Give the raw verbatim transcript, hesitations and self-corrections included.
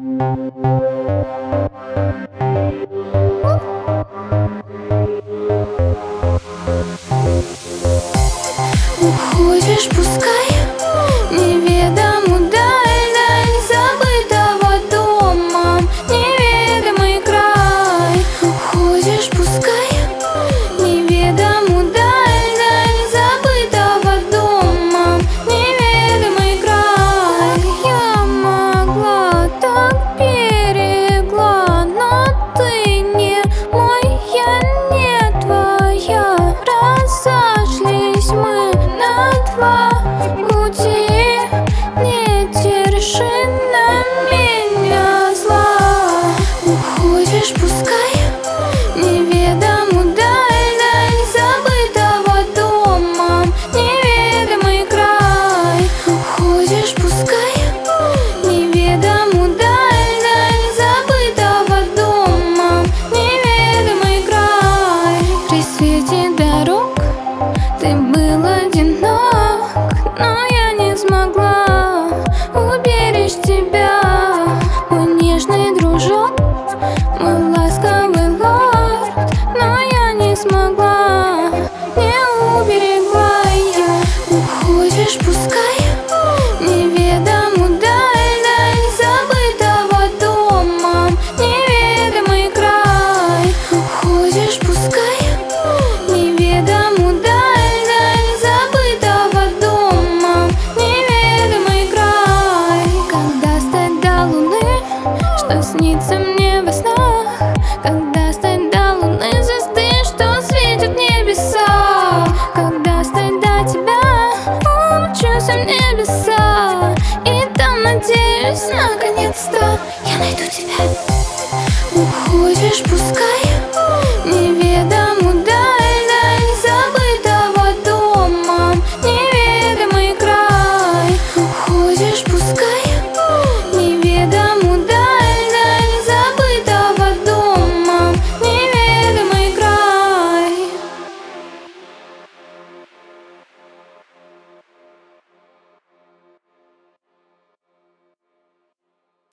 Уходишь, пускай неведому даль, даль забытого дома, неведомый край. Уходишь, пускай неведому даль, даль забытого дома, неведомый край. Я могла, так берегла, но ты не мой, я не твоя. Разошлись мы на два пути, не держи на меня зла. Уходишь, пускай неведому даль, даль забытого дома, неведомый край. Уходишь, пускай неведому даль, даль забытого дома, неведомый край. При свете дорог ты был одинок, но я не смогла уберечь тебя. Мой нежный дружок, мой ласковый лорд, но я не смогла, не уберегла я. Уходишь, пускай неведому даль, даль забытого дома, неведомый край. Уходишь, пускай неведому даль, даль забытого дома, неведомый край. Когда стать до луны, что снится мне во снах? Когда стать до луны, звезды, что светят в небеса? Когда стать до тебя, умчусь в небеса, и там, надеюсь, наконец-то я найду тебя. Уходишь, пускай